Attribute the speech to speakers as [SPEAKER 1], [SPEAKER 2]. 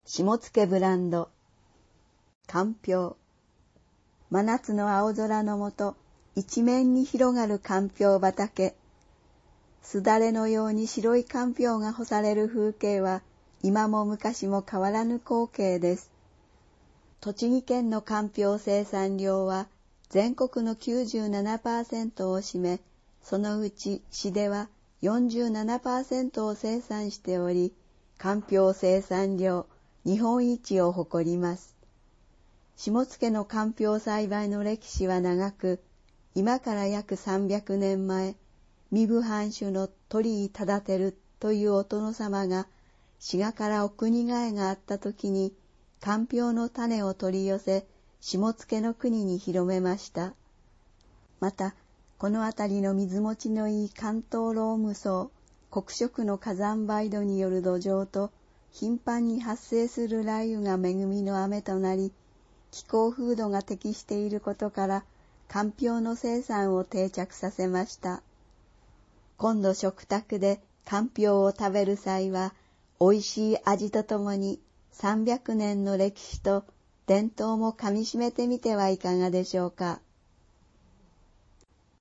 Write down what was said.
[SPEAKER 1] 下野ブランド。かんぴょう。真夏の青空のもと、一面に広がるかんぴょう畑。すだれのように白いかんぴょうが干される風景は、今も昔も変わらぬ光景です。栃木県のかんぴょう生産量は、全国の 97% を占め、そのうち市では 47% を生産しており、かんぴょう生産量日本一を誇ります。下野のかんぴょう栽培の歴史は長く、今から約300年前、壬生藩主の鳥居忠輝というお殿様が、滋賀からお国替えがあった時に、かんぴょうの種を取り寄せ、下野の国に広めました。また、この辺りの水持ちのいい関東ローム層、黒色の火山灰土による土壌と、頻繁に発生する雷雨が恵みの雨となり、気候風土が適していることから、かんぴょうの生産を定着させました。今度食卓でかんぴょうを食べる際は、おいしい味とともに300年の歴史と伝統もかみしめてみてはいかがでしょうか。